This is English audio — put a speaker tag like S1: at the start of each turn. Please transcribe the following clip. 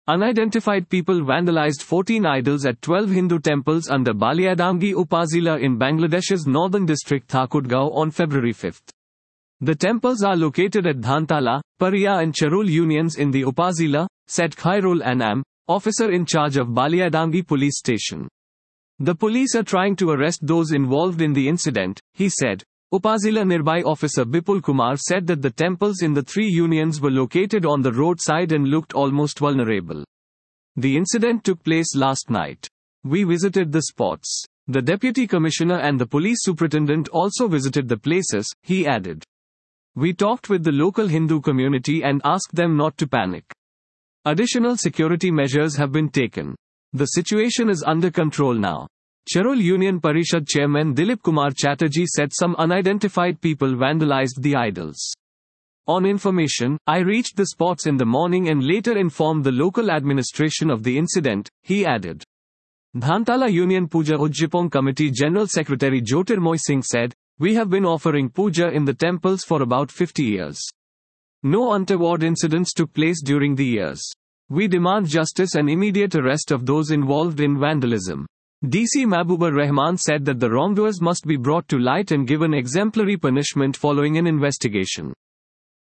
S1: Unidentified people vandalized 14 idols at 12 Hindu temples under Baliadamgi Upazila in Bangladesh's northern district Thakudgaon on February 5. The temples are located at Dhantala, Pariya and Charul unions in the Upazila, said Khairul Anam, officer in charge of Baliadamgi police station. The police are trying to arrest those involved in the incident, he said. Upazila Nirbai officer Bipul Kumar said that the temples in the three unions were located on the roadside and looked almost vulnerable. The incident took place last night. We visited the spots. The deputy commissioner and the police superintendent also visited the places, he added. We talked with the local Hindu community and asked them not to panic. Additional security measures have been taken. The situation is under control now. Charul Union Parishad chairman Dilip Kumar Chatterjee said some unidentified people vandalized the idols. On information, I reached the spots in the morning and later informed the local administration of the incident, he added. Dhantala Union Puja Ujjipong Committee General Secretary Jyotirmoy Singh said, we have been offering puja in the temples for about 50 years. No untoward incidents took place during the years. We demand justice and immediate arrest of those involved in vandalism. DC Mahbubur Rahman said that the wrongdoers must be brought to light and given exemplary punishment following an investigation.